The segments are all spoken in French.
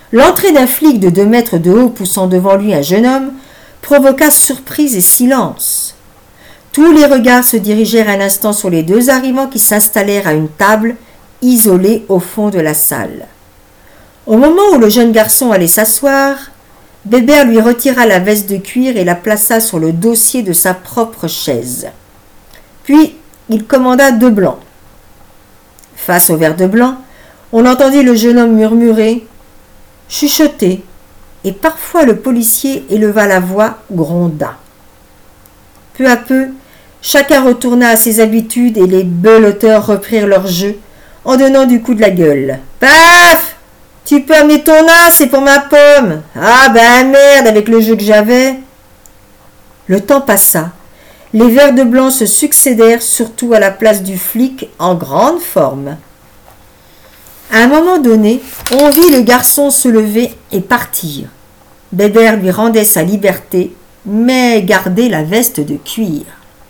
L'entrée d'un flic de 2 mètres de haut poussant devant lui un jeune homme provoqua surprise et silence. Tous les regards se dirigèrent un instant sur les 2 arrivants qui s'installèrent à une table isolée au fond de la salle. Au moment où le jeune garçon allait s'asseoir, Bébert lui retira la veste de cuir et la plaça sur le dossier de sa propre chaise. Puis, il commanda 2 blancs. Face au verre de blanc, on entendit le jeune homme murmurer, chuchoter, et parfois le policier éleva la voix, gronda. Peu à peu, chacun retourna à ses habitudes et les belotteurs reprirent leur jeu en donnant du coup de la gueule. « Paf! Tu peux amener ton as, c'est pour ma pomme. Ah ben merde, avec le jeu que j'avais. » Le temps passa. Les verres de blanc se succédèrent, surtout à la place du flic, en grande forme. À un moment donné, on vit le garçon se lever et partir. Bébert lui rendait sa liberté, mais gardait la veste de cuir.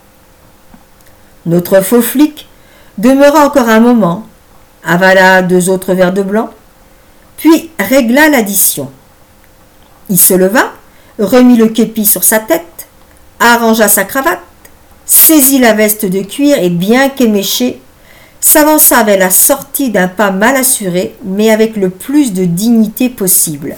Notre faux flic demeura encore un moment, avala 2 autres verres de blanc, puis régla l'addition. Il se leva, remit le képi sur sa tête, arrangea sa cravate, saisit la veste de cuir et, bien qu'éméché, s'avança vers la sortie d'un pas mal assuré, mais avec le plus de dignité possible.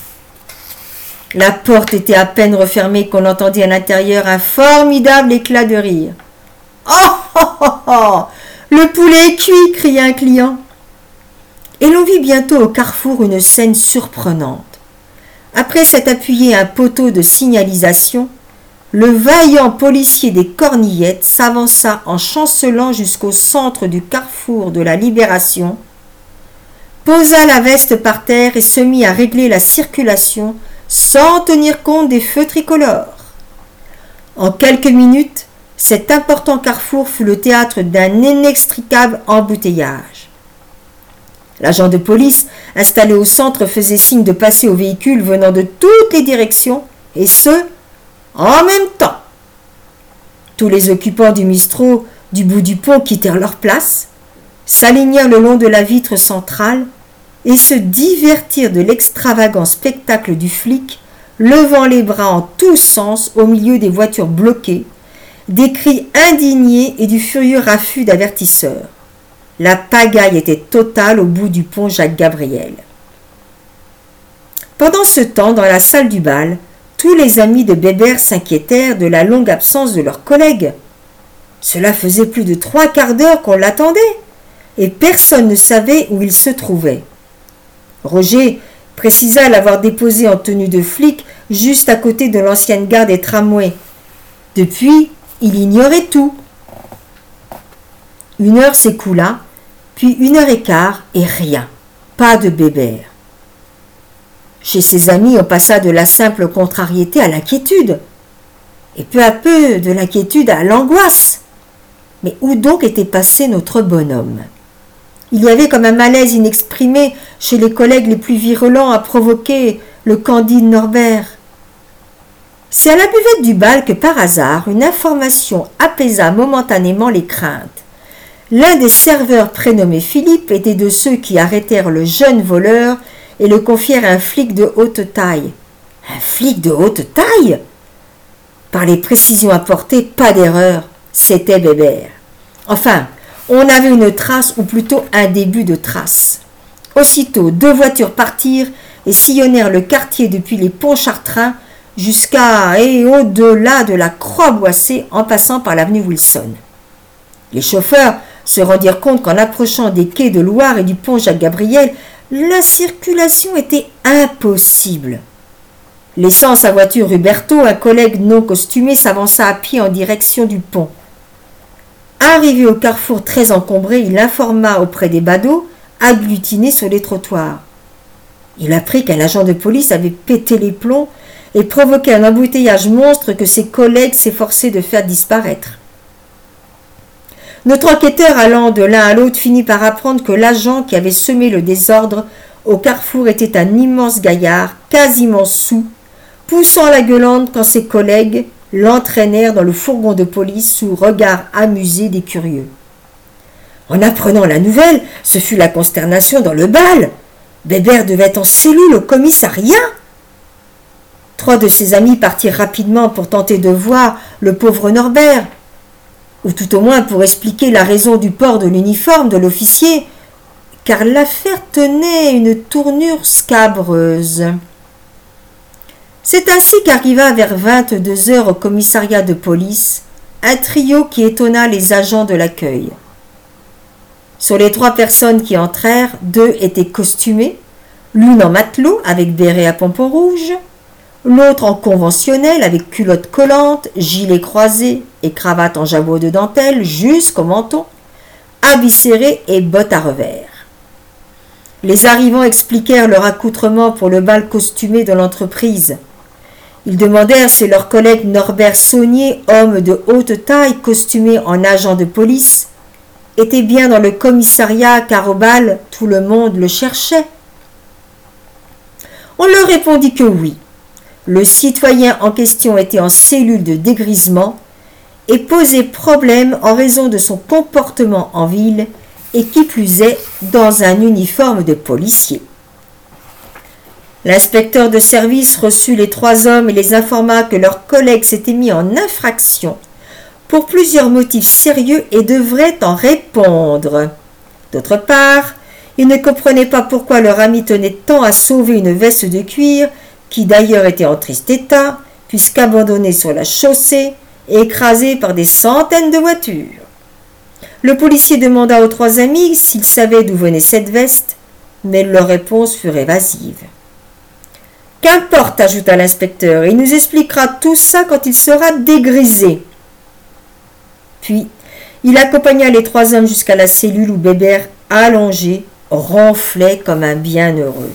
La porte était à peine refermée qu'on entendit à l'intérieur un formidable éclat de rire. « Oh, oh, oh, oh! Le poulet est cuit !» cria un client. Et l'on vit bientôt au carrefour une scène surprenante. Après s'être appuyé à un poteau de signalisation, le vaillant policier des Cornillettes s'avança en chancelant jusqu'au centre du carrefour de la Libération, posa la veste par terre et se mit à régler la circulation sans tenir compte des feux tricolores. En quelques minutes, cet important carrefour fut le théâtre d'un inextricable embouteillage. L'agent de police, installé au centre, faisait signe de passer aux véhicules venant de toutes les directions, et ce, en même temps. Tous les occupants du Mistral du bout du pont quittèrent leur place, s'alignèrent le long de la vitre centrale et se divertirent de l'extravagant spectacle du flic, levant les bras en tous sens au milieu des voitures bloquées, des cris indignés et du furieux raffut d'avertisseurs. La pagaille était totale au bout du pont Jacques-Gabriel. Pendant ce temps, dans la salle du bal, tous les amis de Bébert s'inquiétèrent de la longue absence de leur collègue. Cela faisait plus de 3/4 d'heure qu'on l'attendait, et personne ne savait où il se trouvait. Roger précisa l'avoir déposé en tenue de flic juste à côté de l'ancienne gare des tramways. Depuis, il ignorait tout. 1 heure s'écoula, puis 1h15 et rien, pas de Bébert. Chez ses amis, on passa de la simple contrariété à l'inquiétude, et peu à peu de l'inquiétude à l'angoisse. Mais où donc était passé notre bonhomme? Il y avait comme un malaise inexprimé chez les collègues les plus virulents à provoquer le candide Norbert. C'est à la buvette du bal que par hasard une information apaisa momentanément les craintes. L'un des serveurs prénommé Philippe était de ceux qui arrêtèrent le jeune voleur et le confièrent à un flic de haute taille. Un flic de haute taille? Par les précisions apportées, pas d'erreur, c'était Bébert. Enfin, on avait une trace, ou plutôt un début de trace. Aussitôt, 2 voitures partirent et sillonnèrent le quartier depuis les ponts Chartrain jusqu'à et au-delà de la Croix-Boissée en passant par l'avenue Wilson. Les chauffeurs se rendirent compte qu'en approchant des quais de Loire et du pont Jacques-Gabriel, la circulation était impossible. Laissant sa voiture Huberto, un collègue non costumé s'avança à pied en direction du pont. Arrivé au carrefour très encombré, il informa auprès des badauds, agglutinés sur les trottoirs. Il apprit qu'un agent de police avait pété les plombs et provoqué un embouteillage monstre que ses collègues s'efforçaient de faire disparaître. Notre enquêteur, allant de l'un à l'autre, finit par apprendre que l'agent qui avait semé le désordre au carrefour était un immense gaillard, quasiment saoul, poussant la gueulante quand ses collègues l'entraînèrent dans le fourgon de police sous regard amusé des curieux. En apprenant la nouvelle, ce fut la consternation dans le bal. Bébert devait être en cellule au commissariat. 3 de ses amis partirent rapidement pour tenter de voir le pauvre Norbert, ou tout au moins pour expliquer la raison du port de l'uniforme de l'officier, car l'affaire tenait une tournure scabreuse. C'est ainsi qu'arriva vers 22 heures au commissariat de police un trio qui étonna les agents de l'accueil. Sur les 3 personnes qui entrèrent, 2 étaient costumées, l'une en matelot avec béret à pompons rouges, l'autre en conventionnel avec culotte collante, gilet croisé et cravate en jabot de dentelle jusqu'au menton, habits serrés et bottes à revers. Les arrivants expliquèrent leur accoutrement pour le bal costumé de l'entreprise. Ils demandèrent si leur collègue Norbert Saunier, homme de haute taille costumé en agent de police, était bien dans le commissariat car au bal, tout le monde le cherchait. On leur répondit que oui. Le citoyen en question était en cellule de dégrisement et posait problème en raison de son comportement en ville et qui plus est dans un uniforme de policier. L'inspecteur de service reçut les 3 hommes et les informa que leur collègue s'était mis en infraction pour plusieurs motifs sérieux et devrait en répondre. D'autre part, il ne comprenait pas pourquoi leur ami tenait tant à sauver une veste de cuir qui d'ailleurs était en triste état, puisqu'abandonnée sur la chaussée et écrasée par des centaines de voitures. Le policier demanda aux 3 amis s'ils savaient d'où venait cette veste, mais leur réponse fut évasive. « Qu'importe, ajouta l'inspecteur, il nous expliquera tout ça quand il sera dégrisé. » Puis, il accompagna les 3 hommes jusqu'à la cellule où Bébert, allongé, ronflait comme un bienheureux.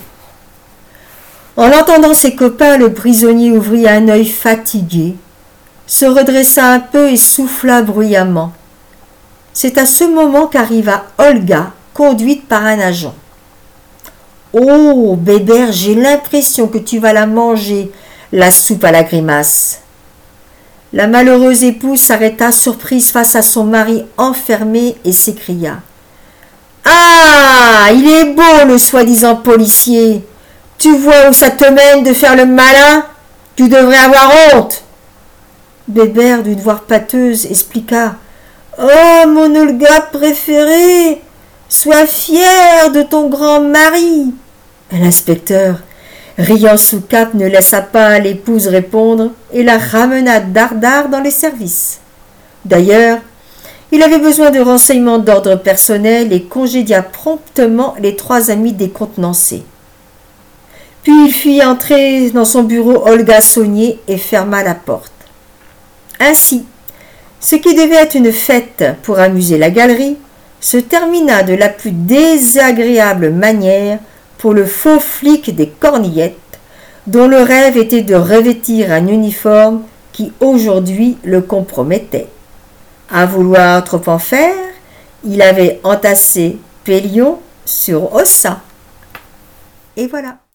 En entendant ses copains, le prisonnier ouvrit un œil fatigué, se redressa un peu et souffla bruyamment. C'est à ce moment qu'arriva Olga, conduite par un agent. « Oh, Bébert, j'ai l'impression que tu vas la manger, la soupe à la grimace. » La malheureuse épouse s'arrêta surprise face à son mari enfermé et s'écria. « Ah, il est beau le soi-disant policier. Tu vois où ça te mène de faire le malin? Tu devrais avoir honte. » Bébert, d'une voix pâteuse, expliqua. « Oh, mon Olga préférée, sois fière de ton grand mari. » L'inspecteur, riant sous cape, ne laissa pas l'épouse répondre et la ramena dardard dans les services. D'ailleurs, il avait besoin de renseignements d'ordre personnel et congédia promptement les 3 amis décontenancés. Puis il fit entrer dans son bureau Olga Saunier et ferma la porte. Ainsi, ce qui devait être une fête pour amuser la galerie se termina de la plus désagréable manière pour le faux flic des Cornillettes, dont le rêve était de revêtir un uniforme qui aujourd'hui le compromettait. À vouloir trop en faire, il avait entassé Pélion sur Ossa. Et voilà.